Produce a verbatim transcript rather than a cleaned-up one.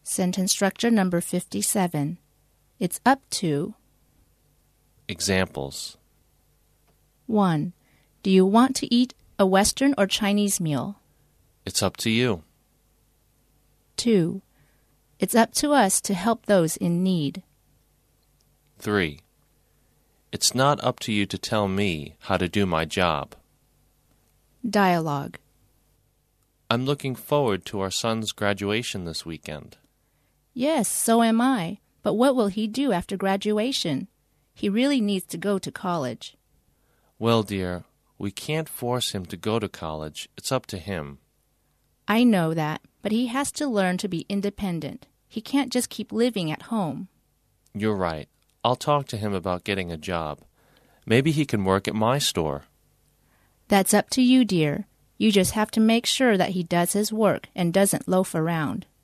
Sentence structure number fifty-seven. It's up to. Examples. one. Do you want to eat a Western or Chinese meal? It's up to you. two. It's up to us to help those in need. three. It's not up to you to tell me how to do my job. Dialogue. I'm looking forward to our son's graduation this weekend. Yes, so am I. But what will he do after graduation? He really needs to go to college. Well, dear, we can't force him to go to college. It's up to him. I know that, but he has to learn to be independent. He can't just keep living at home. You're right. I'll talk to him about getting a job. Maybe he can work at my store. That's up to you, dear. You just have to make sure that he does his work and doesn't loaf around.